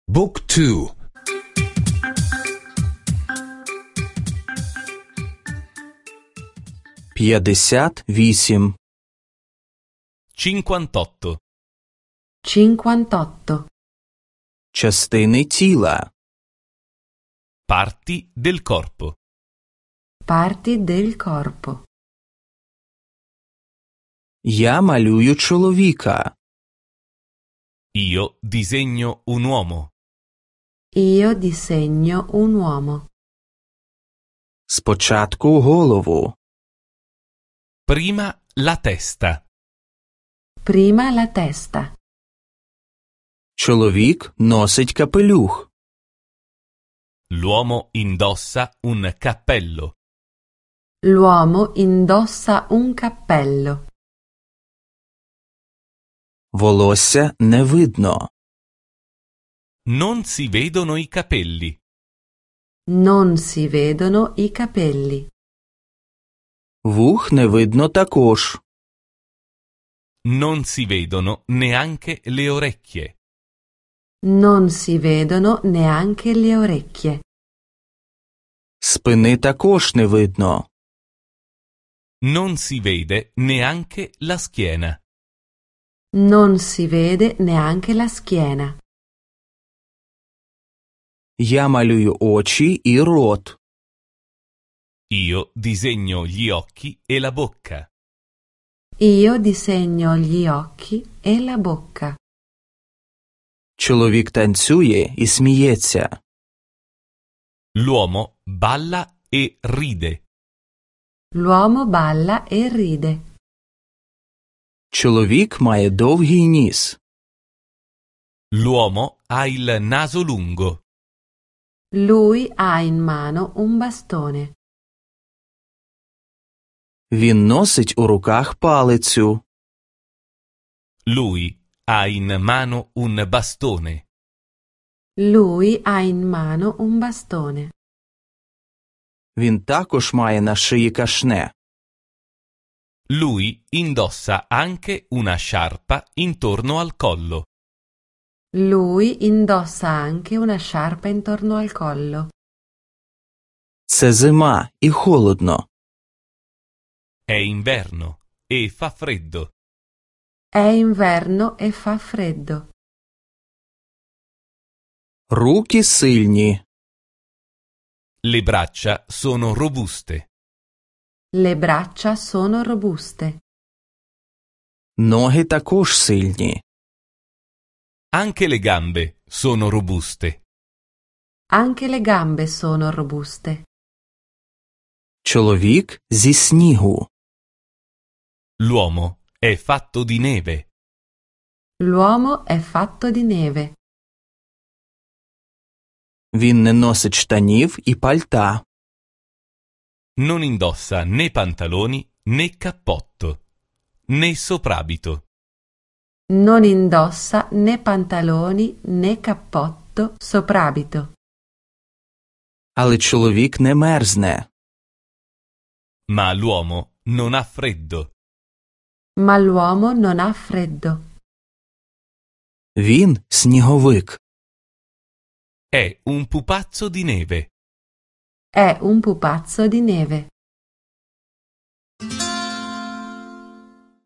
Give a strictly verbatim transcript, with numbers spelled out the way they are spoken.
Book two. п'ятдесят вісім. cinquantotto. cinquantotto. Частини тіла. Parti del corpo. Parti del corpo. Я малюю чоловіка. Io disegno un uomo. Io disegno un uomo. Спочатку голову. Prima la testa. Prima la testa. Чоловік носить капелюх. L'uomo indossa un cappello. L'uomo indossa un cappello. Волосся не видно. Non si vedono i capelli. Non si vedono i capelli. Вух не видно також. Non si vedono neanche le orecchie. Non si vedono neanche le orecchie. Спини також не видно. Non si vede neanche la schiena. Non si vede neanche la schiena. Я малюю очі і рот. Io disegno gli occhi e la bocca. Io disegno gli occhi e la bocca. Чоловік танцює і сміється. L'uomo balla e ride. L'uomo balla e ride. Чоловік має довгий ніс. L'uomo ha il naso lungo. Lui ha in mano un bastone. Він носить у руках палицю. Lui ha in mano un bastone. Lui ha in mano un bastone. Він також має на шиї кашне. Lui indossa anche una sciarpa intorno al collo. Lui indossa anche una sciarpa intorno al collo. Це зима і холодно. È inverno e fa freddo. È inverno e fa freddo. Руки сильні. Le braccia sono robuste. Le braccia sono robuste. Ноги також сильні. Anche le gambe sono robuste. Anche le gambe sono robuste. Чоловік зі снігу. L'uomo è fatto di neve. L'uomo è fatto di neve. Він не носить штанів і пальта. Non indossa né pantaloni né cappotto, né soprabito. Non indossa né pantaloni né cappotto soprabito. Але чоловік не мерзне. Ma l'uomo non ha freddo. Ma l'uomo non ha freddo. Він сніговик. È un pupazzo di neve. È un pupazzo di neve.